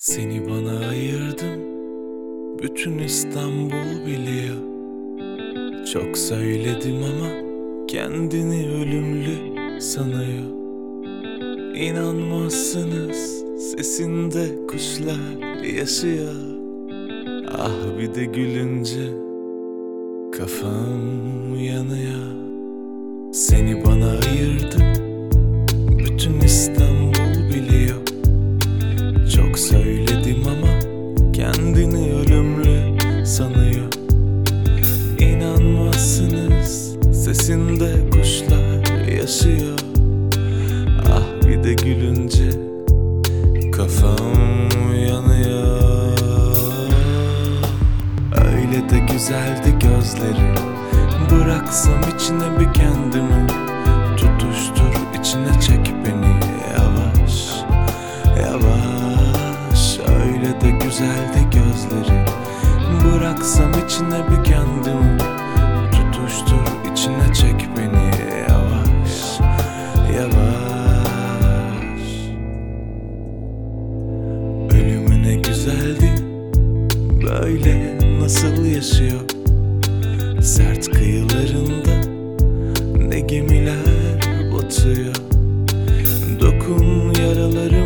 Seni bana ayırdım, bütün İstanbul biliyor. Çok söyledim ama kendini ölümlü sanıyor. İnanmazsınız, sesinde kuşlar yaşıyor. Ah bir de gülünce kafam yanıyor. Seni bana ayırdım, bütün İstanbul biliyor. Çok söyledim ama kendini ölümlü sanıyor. İnanmazsınız, sesinde kuşlar yaşıyor. Ah bir de gülünce kafam yanıyor. Öyle de güzeldi gözleri, bıraksam içine bir kendimi. Tutuştur, içine çek beni yavaş yavaş. Öyle de güzeldi gözleri, bıraksam içine bir kendimi. Tutuştur, içine çek beni yavaş yavaş. Ölümüne güzeldi, böyle nasıl yaşıyor? Sert kıyılarında ne gemiler batıyor. Dokun yaralarım